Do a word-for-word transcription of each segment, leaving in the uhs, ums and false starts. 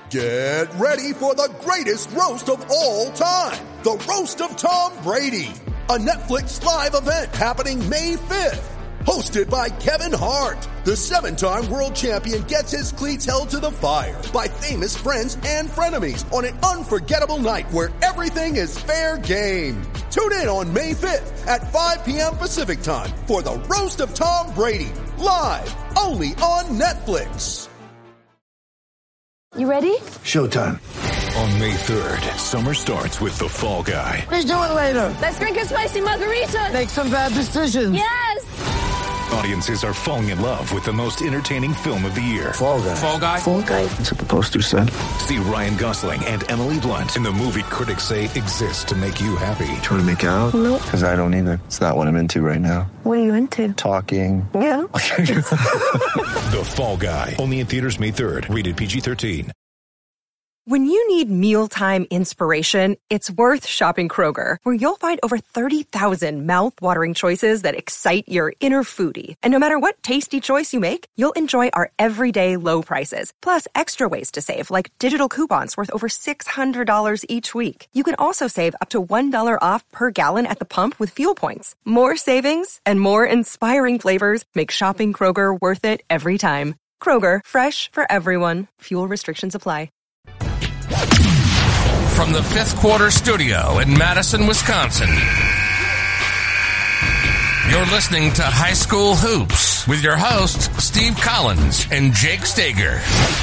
Get ready for the greatest roast of all time. The Roast of Tom Brady. A Netflix live event happening May fifth. Hosted by Kevin Hart. The seven-time world champion gets his cleats held to the fire by famous friends and frenemies on an unforgettable night where everything is fair game. Tune in on May fifth at five p.m. Pacific time for the Roast of Tom Brady. Live only on Netflix. You ready? Showtime. On May third, summer starts with The Fall Guy. Let's do it later. Let's drink a spicy margarita. Make some bad decisions. Yes. Audiences are falling in love with the most entertaining film of the year. Fall Guy. Fall Guy. Fall Guy. That's what the poster said. See Ryan Gosling and Emily Blunt in the movie critics say exists to make you happy. Trying to make it out? Nope. Because I don't either. It's not what I'm into right now. What are you into? Talking. Yeah. The Fall Guy. Only in theaters May third. Rated P G thirteen. When you need mealtime inspiration, it's worth shopping Kroger, where you'll find over thirty thousand mouth-watering choices that excite your inner foodie. And no matter what tasty choice you make, you'll enjoy our everyday low prices, plus extra ways to save, like digital coupons worth over six hundred dollars each week. You can also save up to one dollar off per gallon at the pump with fuel points. More savings and more inspiring flavors make shopping Kroger worth it every time. Kroger, fresh for everyone. Fuel restrictions apply. From the Fifth Quarter Studio in Madison, Wisconsin, you're listening to High School Hoops with your hosts, Steve Collins and Jake Stager.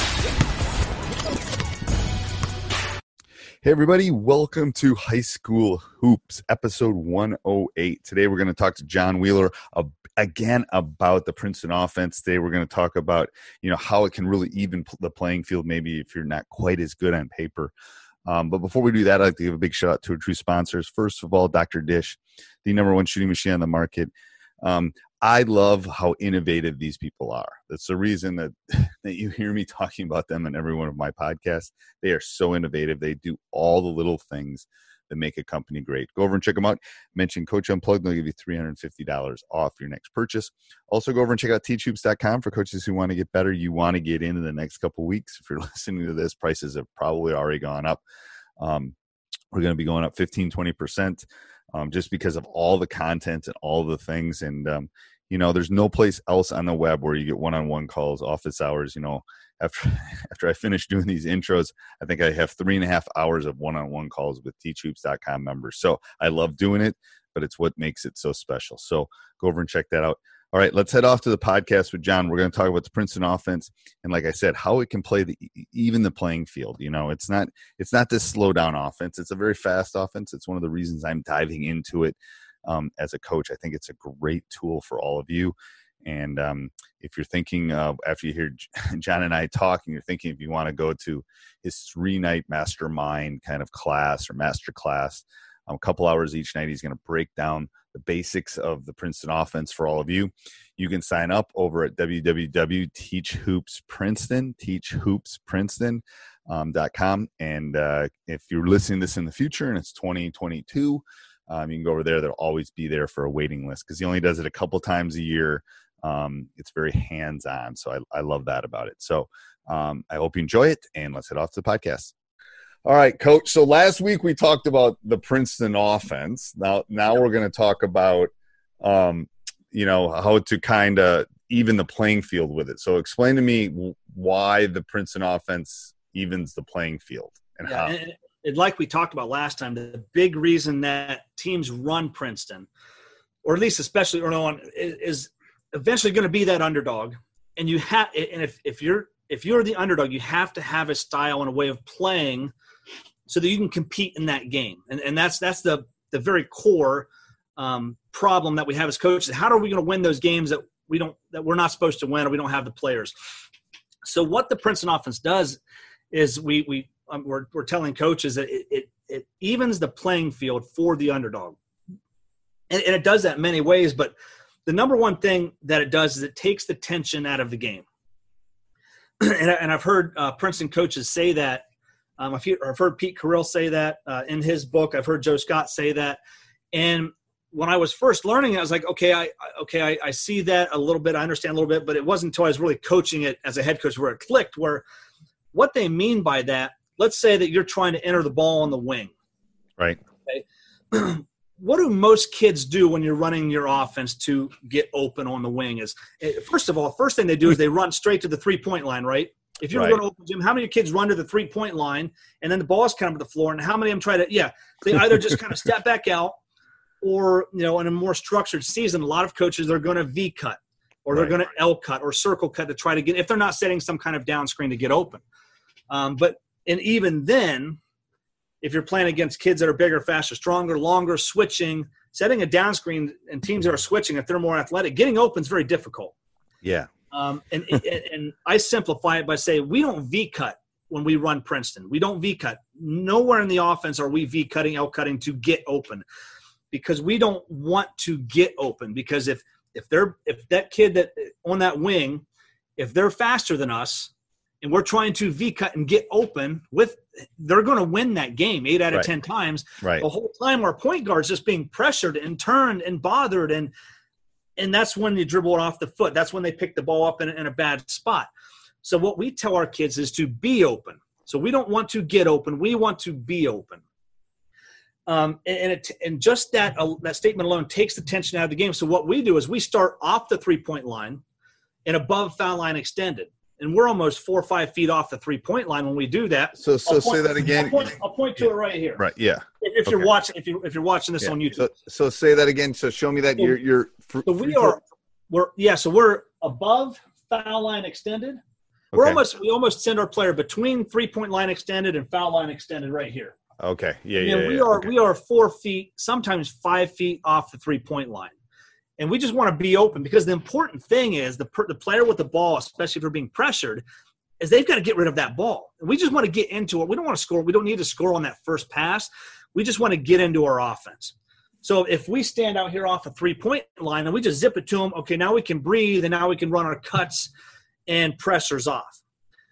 Hey, everybody. Welcome to High School Hoops, episode one oh eight. Today, we're going to talk to John Wheeler uh, again about the Princeton offense. Today, we're going to talk about, you know, how it can really even the playing field, maybe if you're not quite as good on paper. Um, but before we do that, I'd like to give a big shout out to our true sponsors. First of all, Doctor Dish, the number one shooting machine on the market. Um, I love how innovative these people are. That's the reason that, that you hear me talking about them in every one of my podcasts. They are so innovative. They do all the little things that make a company great. Go over and check them out. Mention Coach Unplugged. They'll give you three hundred fifty dollars off your next purchase. Also, go over and check out teach hoops dot com for coaches who want to get better. You want to get in in the next couple of weeks. If you're listening to this, prices have probably already gone up. Um, we're going to be going up fifteen, twenty percent um, just because of all the content and all the things. And, um, you know, there's no place else on the web where you get one-on-one calls, office hours. You know, after after I finish doing these intros, I think I have three and a half hours of one-on-one calls with teach hoops dot com members. So I love doing it, but it's what makes it so special. So go over and check that out. All right, let's head off to the podcast with John. We're going to talk about the Princeton offense and, like I said, how it can play the even the playing field. You know, it's not it's not this slow down offense. It's a very fast offense. It's one of the reasons I'm diving into it um, as a coach. I think it's a great tool for all of you. And um, if you're thinking uh, after you hear John and I talk, and you're thinking if you want to go to his three night mastermind kind of class or master class, um, a couple hours each night, he's going to break down the basics of the Princeton offense for all of you. You can sign up over at w w w dot teach hoops princeton, teach hoops princeton dot com. And uh, if you're listening to this in the future and it's twenty twenty-two, um, you can go over there. They'll always be there for a waiting list because he only does it a couple times a year. Um, it's very hands-on. So I, I love that about it. So um, I hope you enjoy it, and let's head off to the podcast. All right, Coach. So last week we talked about the Princeton offense. Now, now we're going to talk about, um, you know, how to kind of even the playing field with it. So explain to me why the Princeton offense evens the playing field and yeah, how. And, and like we talked about last time, the big reason that teams run Princeton, or at least especially early on, is, is eventually going to be that underdog. And you have, and if if you're if you're the underdog, you have to have a style and a way of playing so that you can compete in that game. And and that's that's the the very core um, problem that we have as coaches. How are we going to win those games that we don't that we're not supposed to win, or we don't have the players? So what the Princeton offense does is we we um, we're we're telling coaches that it, it it evens the playing field for the underdog, and, and it does that in many ways. But the number one thing that it does is it takes the tension out of the game. and, and I've heard uh, Princeton coaches say that. Um, I've, I've heard Pete Carril say that uh, in his book. I've heard Joe Scott say that. And when I was first learning it, I was like, okay, I okay, I, I see that a little bit. I understand a little bit. But it wasn't until I was really coaching it as a head coach where it clicked, where what they mean by that, let's say that you're trying to enter the ball on the wing. Right. Okay. What do most kids do when you're running your offense to get open on the wing? Is first of all, first thing they do is they run straight to the three-point line, right? If you're right. going to open gym, how many kids run to the three-point line and then the ball's coming to the floor, and how many of them try to, yeah, they either just kind of step back out, or, you know, in a more structured season, a lot of coaches, they're going to V-cut, or they're right. going to L-cut or circle cut to try to get – if they're not setting some kind of down screen to get open. Um, but – and even then, if you're playing against kids that are bigger, faster, stronger, longer, switching, setting a down screen and teams that are switching, if they're more athletic, getting open is very difficult. Yeah. Um, and, and and I simplify it by saying we don't V-cut when we run Princeton. We don't V-cut. Nowhere in the offense are we V-cutting, L-cutting to get open, because we don't want to get open. Because if if they're if that kid that on that wing, if they're faster than us and we're trying to V-cut and get open with, they're going to win that game eight out of right. ten times. Right. The whole time our point guard's just being pressured and turned and bothered, and and that's when you dribble it off the foot. That's when they pick the ball up in, in a bad spot. So what we tell our kids is to be open. So we don't want to get open. We want to be open. Um, and and, it, and just that uh, that statement alone takes the tension out of the game. So what we do is we start off the three-point line and above foul line extended. And we're almost four or five feet off the three-point line when we do that. So, so I'll point, say that again. I'll point, I'll point to yeah. it right here. Right. Yeah. If, if okay. you're watching, if you if you're watching this yeah. on YouTube. So, so say that again. So show me that so, you're you're. So we are. We're yeah. So we're above foul line extended. We're okay. almost. We almost send our player between three-point line extended and foul line extended right here. Okay. Yeah. And yeah. we yeah. are okay. we are four feet, sometimes five feet off the three-point line. And we just want to be open, because the important thing is the per, the player with the ball, especially if they're being pressured, is they've got to get rid of that ball. And we just want to get into it. We don't want to score. We don't need to score on that first pass. We just want to get into our offense. So if we stand out here off a three-point line and we just zip it to them, okay, now we can breathe, and now we can run our cuts and pressures off.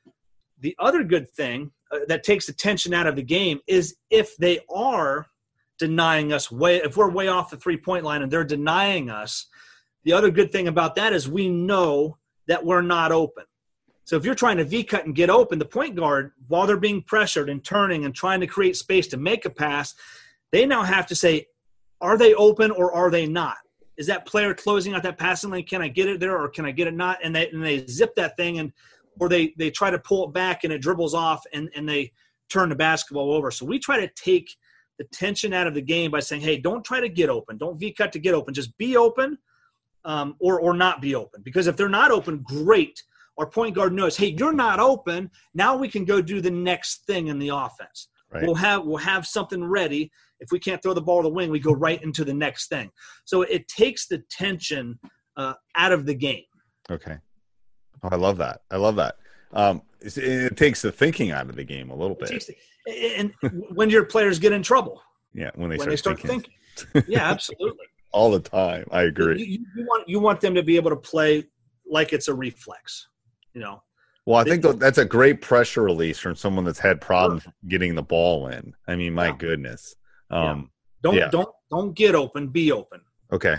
The other good thing uh, that takes the tension out of the game is if they are denying us way, if we're way off the three-point line and they're denying us, the other good thing about that is we know that we're not open. So if you're trying to V-cut and get open, the point guard, while they're being pressured and turning and trying to create space to make a pass, they now have to say, are they open or are they not? Is that player closing out that passing lane? Can I get it there or can I get it not? And they and they zip that thing, and or they they try to pull it back and it dribbles off and, and they turn the basketball over. So we try to take the tension out of the game by saying, hey, don't try to get open. Don't V-cut to get open. Just be open um, or or not be open. Because if they're not open, great. Our point guard knows, hey, you're not open. Now we can go do the next thing in the offense. Right. We'll have we'll have something ready. If we can't throw the ball to the wing, we go right into the next thing. So it takes the tension uh, out of the game. Okay. Oh, I love that. I love that. Um, it, it takes the thinking out of the game a little bit. It takes, and when your players get in trouble. Yeah, when they when start, they start thinking. thinking. Yeah, absolutely. All the time. I agree. You, you want you want them to be able to play like it's a reflex. You know. Well, I think that's a great pressure release from someone that's had problems sure. getting the ball in. I mean, my yeah. goodness. Um, yeah. Don't yeah. don't don't get open. Be open. Okay.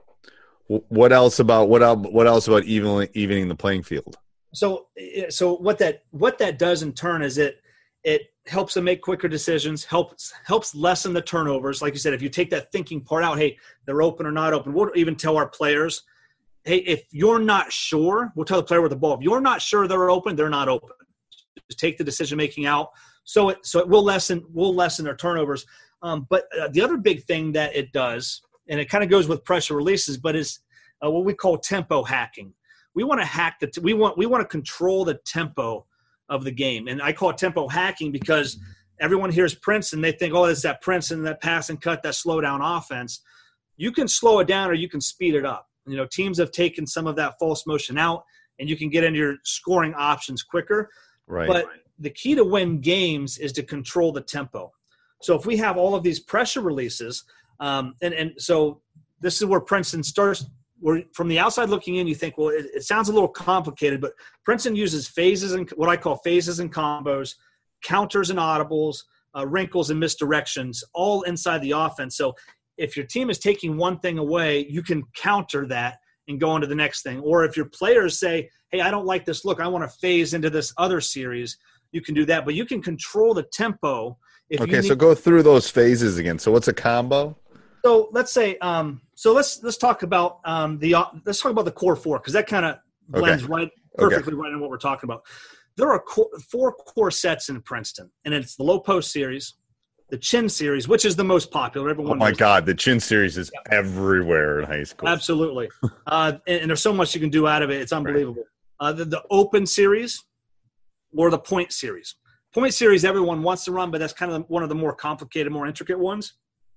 What else about what else? What else about evening evening the playing field? So, so what that what that does in turn is it it helps them make quicker decisions. helps helps lessen the turnovers. Like you said, if you take that thinking part out, hey, they're open or not open. We'll even tell our players, hey, if you're not sure, we'll tell the player with the ball. If you're not sure they're open, they're not open. Just take the decision making out. So it so it will lessen will lessen their turnovers. Um, but uh, the other big thing that it does, and it kind of goes with pressure releases, but is uh, what we call tempo hacking. We want to hack the t- we want we want to control the tempo of the game, and I call it tempo hacking because everyone hears Princeton, they think, oh, it's that Princeton, that pass and cut, that slow down offense. You can slow it down or you can speed it up. You know, teams have taken some of that false motion out, and you can get into your scoring options quicker. Right. But the key to win games is to control the tempo. So if we have all of these pressure releases, um, and, and so this is where Princeton starts. Where from the outside looking in, you think, well, it, it sounds a little complicated, but Princeton uses phases and what I call phases and combos, counters and audibles, uh, wrinkles and misdirections, all inside the offense. So if your team is taking one thing away, you can counter that and go into the next thing. Or if your players say, hey, I don't like this look, I want to phase into this other series, you can do that. But you can control the tempo. If you Okay, need- so go through those phases again. So what's a combo? So let's say, um, so let's let's talk about um, the uh, let's talk about the core four, because that kind of blends Okay. right perfectly right in what we're talking about. There are core, four core sets in Princeton, and it's the low post series, the chin series, which is the most popular. Everyone Oh my knows God, the chin series is everywhere in high school. Absolutely. Uh, and, and there's so much you can do out of it. It's unbelievable. Uh, the, the open series or the point series. Point series everyone wants to run, but that's kind of one of the more complicated, more intricate ones.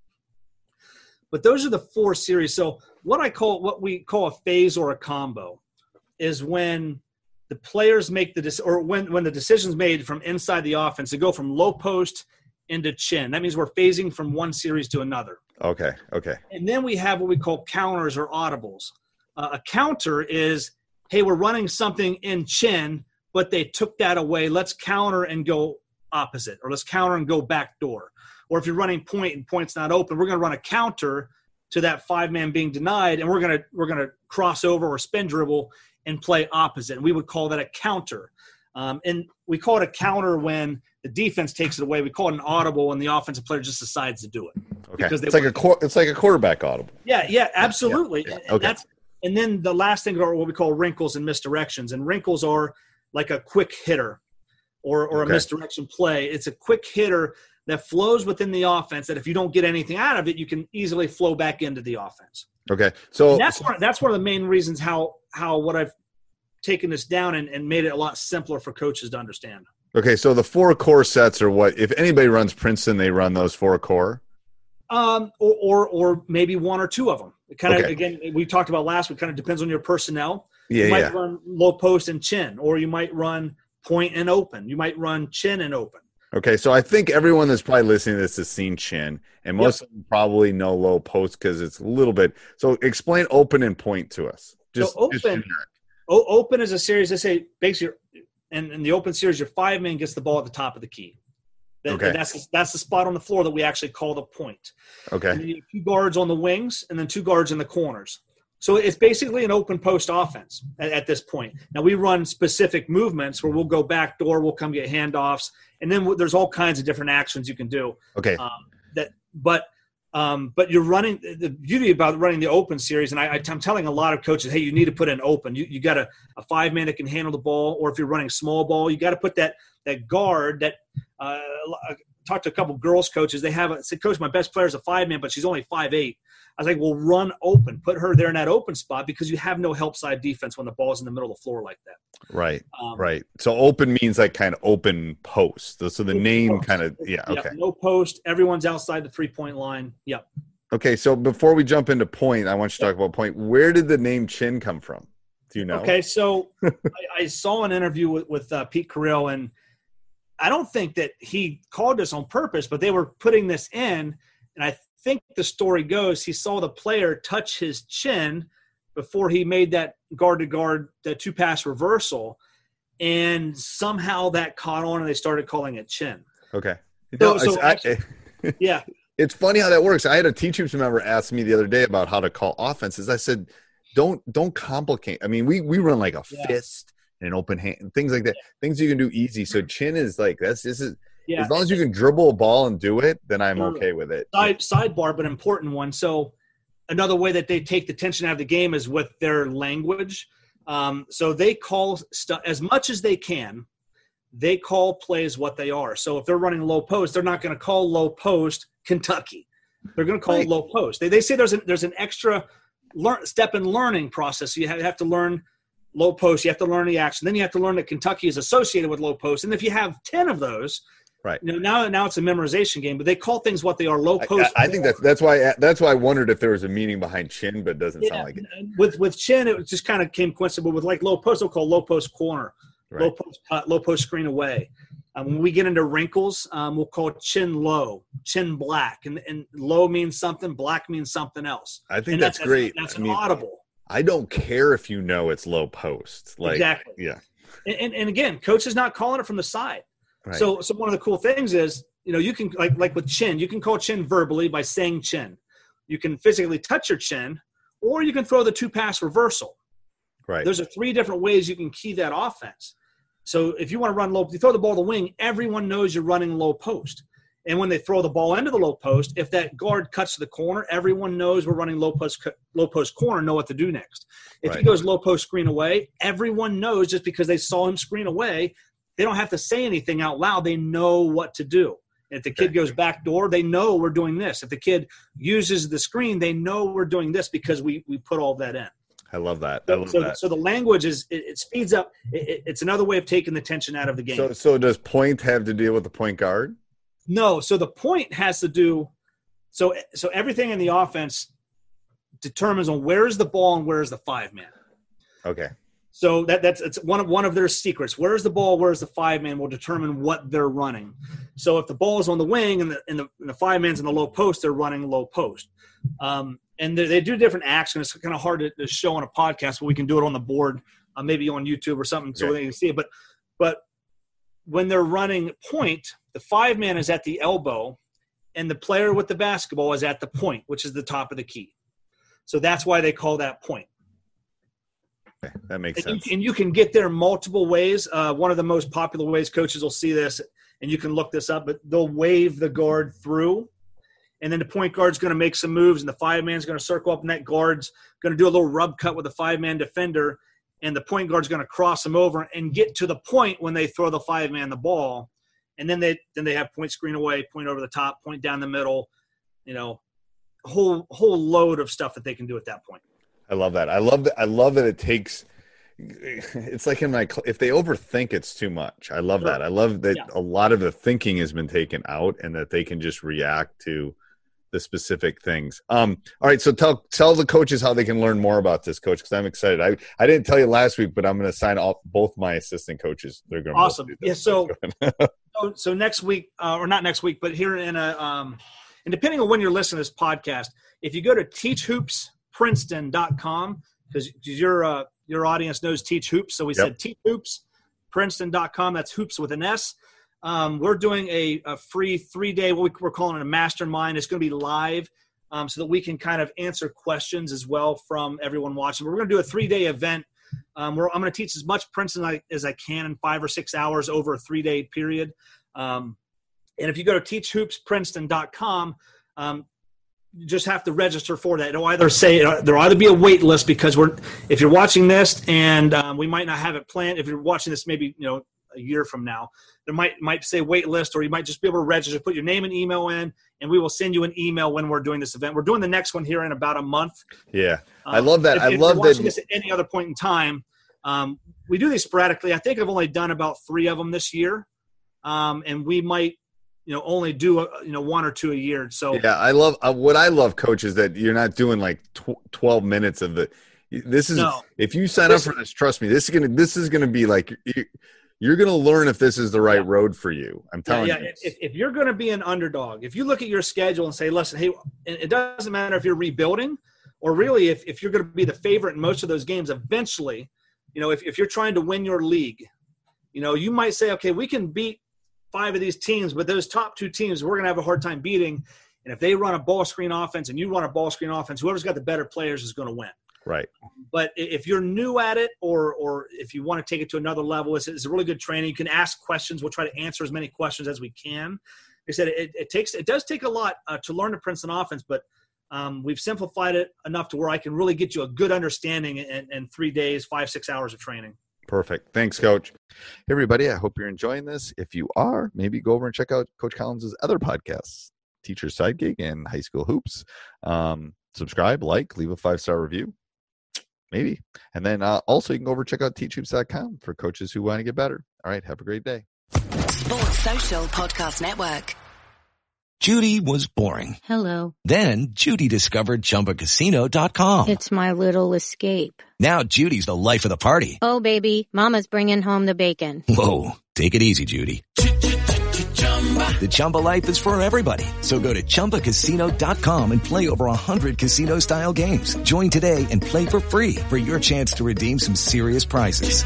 But those are the four series. So what I call, what we call a phase or a combo is when the players make the, or when, when the decision's made from inside the offense to go from low post into chin. That means we're phasing from one series to another. Okay, okay. And then we have what we call counters or audibles. Uh, a counter is, hey, we're running something in chin, but they took that away. Let's counter and go opposite, or let's counter and go back door. Or if you're running point and point's not open, we're going to run a counter to that five-man being denied, and we're going to we're going to cross over or spin dribble and play opposite. And we would call that a counter. Um, and we call it a counter when the defense takes it away. We call it an audible when the offensive player just decides to do it. Okay, Because they it's like a qu- it's like a quarterback audible. Yeah, yeah, absolutely. Yeah, And okay. that's and then the last thing are what we call wrinkles and misdirections. And wrinkles are like a quick hitter or or Okay. a misdirection play. It's a quick hitter that flows within the offense that if you don't get anything out of it, you can easily flow back into the offense. Okay, so And that's one, that's one of the main reasons how how what I've taken this down and, and made it a lot simpler for coaches to understand. okay, so the four core sets are what? If anybody runs Princeton, they run those four core. Um, or, or or maybe one or two of them. It kind of Okay. again we talked about last week. Kind of depends on your personnel. Yeah, you might yeah. run low post and chin, or you might run point and open. You might run chin and open. Okay, so I think everyone that's probably listening to this has seen chin, and most Yep. of them probably know low post because it's a little bit. So explain open and point to us. Just, So just open- generic. O- open is a series. They say basically, and in the open series, your five man gets the ball at the top of the key. That, Okay. That's that's the spot on the floor that we actually call the point. And Okay, then you have two guards on the wings and then two guards in the corners. So it's basically an open post offense at, at this point. Now we run specific movements where we'll go back door, we'll come get handoffs, and then w- there's all kinds of different actions you can do. okay, Um, that, but um, but you're running the beauty about running the open series, and I, I, I'm telling a lot of coaches, hey, you need to put in open. You you got a, a five man that can handle the ball, or if you're running small ball, you got to put that that guard that. Uh, I talked to a couple girls coaches. They have a, said, Coach, my best player is a five man, but she's only five eight. I was like, well, run open, put her there in that open spot because you have no help side defense when the ball's in the middle of the floor like that. right, Um, right. So open means like kind of open post. So the Open name post. kind of yeah. Yeah, Okay, no post. Everyone's outside the three point line. Yep. okay. So before we jump into point, I want you to talk about point. Where did the name Chin come from? Do you know? Okay, so I, I saw an interview with, with uh, Pete Carril, and I don't think that he called this on purpose, but they were putting this in, and I think the story goes he saw the player touch his chin before he made that guard-to-guard, that two-pass reversal, and somehow that caught on, and they started calling it chin. Okay. So- No, so it's, I- actually- Yeah, it's funny how that works. I had a teachers member ask me the other day about how to call offenses. I said, don't don't complicate. I mean, we we run like a Yeah. fist and an open hand, things like that. Things you can do easy. So chin is like that's this is yeah. as long as you can dribble a ball and do it, then I'm Totally. okay with it. Side, sidebar, but important one. So another way that they take the tension out of the game is with their language. Um, so they call stuff as much as they can. They call plays what they are. So if they're running low post, they're not going to call low post Kentucky. They're going to call Right. it low post. They, they say there's an there's an extra learn, step in learning process. So you have, you have to learn low post. You have to learn the action. Then you have to learn that Kentucky is associated with low post. And if you have ten of those, Right. you know, now now it's a memorization game. But they call things what they are. Low I, post. I, I think that's that's why that's why I wondered if there was a meaning behind chin, but it doesn't Yeah, sound like it. with with chin, it just kind of came coincidental. With like low post, they'll call low post corner, low Right. post cut, low post screen away. Um, when we get into wrinkles, um, we'll call it chin low, chin black, and and low means something, black means something else. I think And that's, great. That's I an mean, audible. I don't care if you know it's low post. Like Exactly. yeah. And, and and again, coach is not calling it from the side. Right. So so one of the cool things is, you know, you can like like with chin, you can call chin verbally by saying chin. You can physically touch your chin, or you can throw the two pass reversal. right. Those are three different ways you can key that offense. So if you want to run low, you throw the ball to the wing, everyone knows you're running low post. And when they throw the ball into the low post, if that guard cuts to the corner, everyone knows we're running low post low post corner, know what to do next. If right. he goes low post screen away, everyone knows just because they saw him screen away, they don't have to say anything out loud. They know what to do. If the kid goes back door, they know we're doing this. If the kid uses the screen, they know we're doing this because we we put all that in. I love that. I love so, that. So the language is it, it speeds up. It, it's another way of taking the tension out of the game. So, so does point have to deal with the point guard? No. So the point has to do. So so everything in the offense determines on where's the ball and where's the five man. Okay. So that that's it's one of one of their secrets. Where's the ball? Where's the five man will determine what they're running. So if the ball is on the wing and the and the, and the five man's in the low post, they're running low post. Um, and they, they do different actions. It's kind of hard to, to show on a podcast, but we can do it on the board, uh, maybe on YouTube or something, so okay. they can see it. But but when they're running point, the five man is at the elbow, and the player with the basketball is at the point, which is the top of the key. So that's why they call that point. Okay, that makes and sense. You, and you can get there multiple ways. Uh, one of the most popular ways, coaches will see this, and you can look this up, but they'll wave the guard through. And then the point guard's going to make some moves, and the five-man's going to circle up, and that guard's going to do a little rub cut with the five-man defender, and the point guard's going to cross him over and get to the point when they throw the five-man the ball. And then they then they have point screen away, point over the top, point down the middle, you know, a whole whole load of stuff that they can do at that point. I love that. I love that. I love that it takes – it's like in my – if they overthink, it's too much. I love sure. that. I love that yeah. a lot of the thinking has been taken out and that they can just react to – the specific things. Um, all right. So tell, tell the coaches how they can learn more about this, coach, because I'm excited. I, I didn't tell you last week, but I'm going to sign off both my assistant coaches. They're going to awesome. Yeah. So, so, so next week uh, or not next week, but here in a, um, and depending on when you're listening to this podcast, if you go to teach hoops princeton dot com, because your, uh, your audience knows Teach Hoops. So we yep. said teach hoops princeton dot com. That's hoops with an S. Um, we're doing a, a free three-day, what we're calling a mastermind. It's going to be live um, so that we can kind of answer questions as well from everyone watching. But we're going to do a three-day event. Um, where I'm going to teach as much Princeton as I can in five or six hours over a three-day period. Um, and if you go to teach hoops princeton dot com, um, you just have to register for that. It'll either say there'll either be a wait list because we're if you're watching this and um, we might not have it planned. If you're watching this, maybe you know. a year from now, there might might say wait list, or you might just be able to register, put your name and email in, and we will send you an email when we're doing this event. We're doing the next one here in about a month. Yeah, um, I love that. If, I if love you're watching that. This at any other point in time, um, we do these sporadically. I think I've only done about three of them this year, um, and we might, you know, only do a, you know one or two a year. So yeah, I love uh, what I love, coach, is that you're not doing like tw- twelve minutes of the. This is no. if you sign this, up for this, trust me, this is gonna this is gonna be like. You, You're going to learn if this is the right yeah. road for you. I'm telling yeah, yeah. you. If, if you're going to be an underdog, if you look at your schedule and say, listen, hey, it doesn't matter if you're rebuilding or really if, if you're going to be the favorite in most of those games, eventually, you know, if, if you're trying to win your league, you know, you might say, okay, we can beat five of these teams, but those top two teams, we're going to have a hard time beating. And if they run a ball screen offense and you run a ball screen offense, whoever's got the better players is going to win. Right. But if you're new at it or or if you want to take it to another level, it's, it's a really good training. You can ask questions. We'll try to answer as many questions as we can. Like I said, it, it takes it does take a lot uh, to learn the Princeton offense, but um, we've simplified it enough to where I can really get you a good understanding in, in three days, five, six hours of training. Perfect. Thanks, Coach. Hey, everybody. I hope you're enjoying this. If you are, maybe go over and check out Coach Collins' other podcasts, Teacher's Side Gig and High School Hoops. Um, subscribe, like, leave a five-star review. Maybe. And then uh, also you can go over and check out teach hoops dot com for coaches who want to get better. All right. Have a great day. Sports Social Podcast Network. Judy was boring. Hello. Then Judy discovered Chumba Casino dot com. It's my little escape. Now Judy's the life of the party. Oh, baby, mama's bringing home the bacon. Whoa, take it easy, Judy. The Chumba life is for everybody. So go to chumba casino dot com and play over one hundred casino-style games. Join today and play for free for your chance to redeem some serious prizes.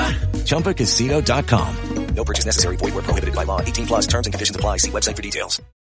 chumba casino dot com. No purchase necessary. Void where prohibited by law. eighteen plus terms and conditions apply. See website for details.